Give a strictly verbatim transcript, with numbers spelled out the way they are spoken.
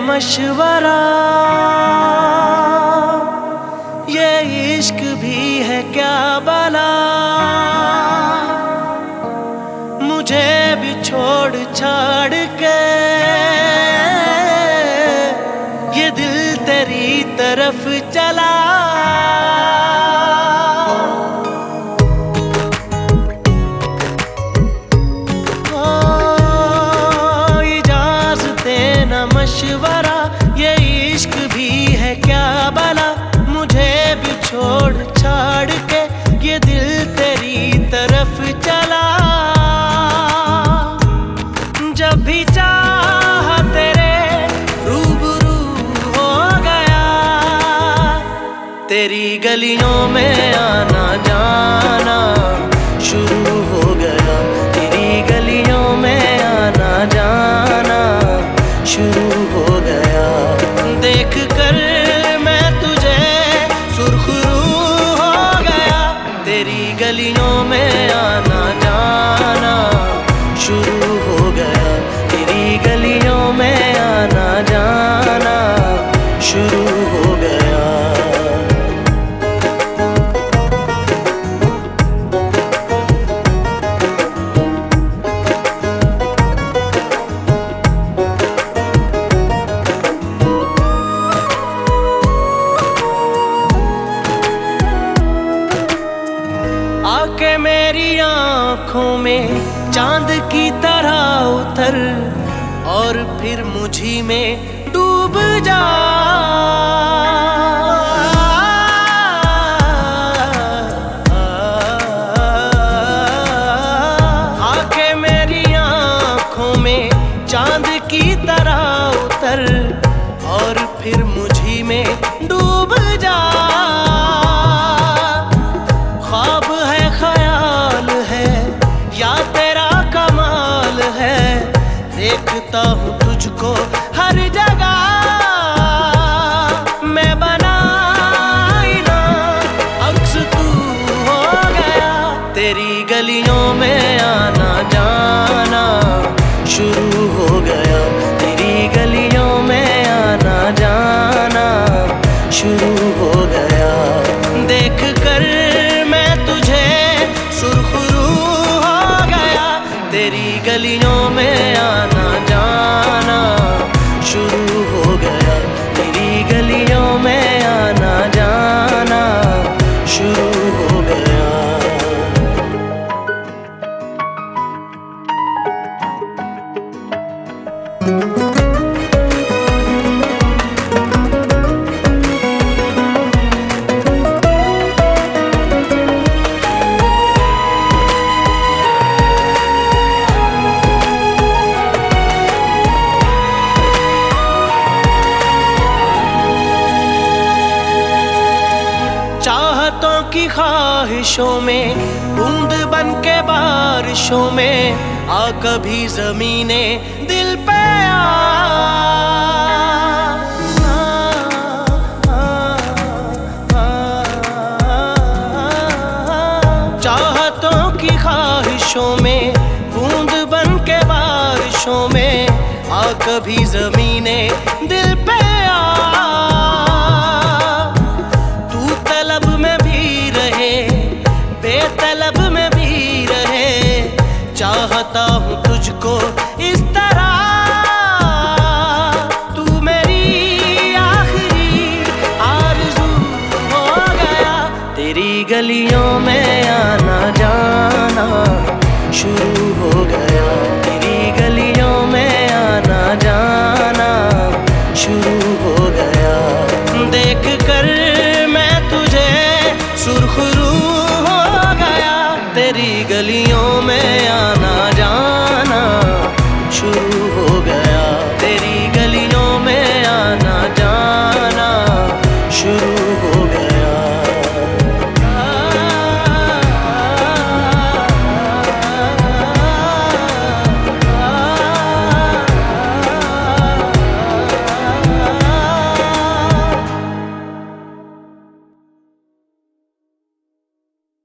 मशवरा, ये इश्क भी है क्या भला। मुझे भी छोड़ छाड़ के ये दिल तेरी तरफ चला। मशवरा, ये इश्क भी है क्या भला। मुझे भी छोड़ छाड़ के ये दिल तेरी तरफ चला। जब भी चाहा तेरे रूबरू हो गया, तेरी गलियों में आना जाना शुरू हो गया। तेरी गलियों में आना जाना शुरू हो गया। देख कर मैं तुझे सुर्खरू हो गया। तेरी गलियों में आना जाना शुरू हो गया। तेरी गलियों में आना जाना शुरू हो गया। आके मेरी आँखों में चांद की तरह उतर और फिर मुझी में डूब जा। आके मेरी आँखों में चांद की तरह उतर और फिर मुझी में डूब जा। ख्वाब है ख्याल है या तेरा कमाल है, देखता हूँ तुझको हर जगह। मैं बनाई ना अक्स तू हो गया। तेरी गलियों में आना जाना शुरू हो गया। तेरी गलियों में आना जाना शुरू हो गया। देख कर सुर्खरू हो गया। तेरी गलियों में आना जाना शुरू हो गया। तेरी गलियों में आना जाना शुरू हो गया। चाहतों की ख्वाहिशों में बूंद बन के बारिशों में आ कभी ज़मीने दिल पे आ। चाहतों की ख्वाहिशों में बूंद बन के बारिशों में आ कभी ज़मीने दिल पे आ। बेतलब में भी रहे, चाहता हूँ तुझको इस तरह। तू मेरी आखिरी आरज़ू हो गया। तेरी गलियों में आना जाना शुरू हो गया। तेरी गलियों में आना जाना शुरू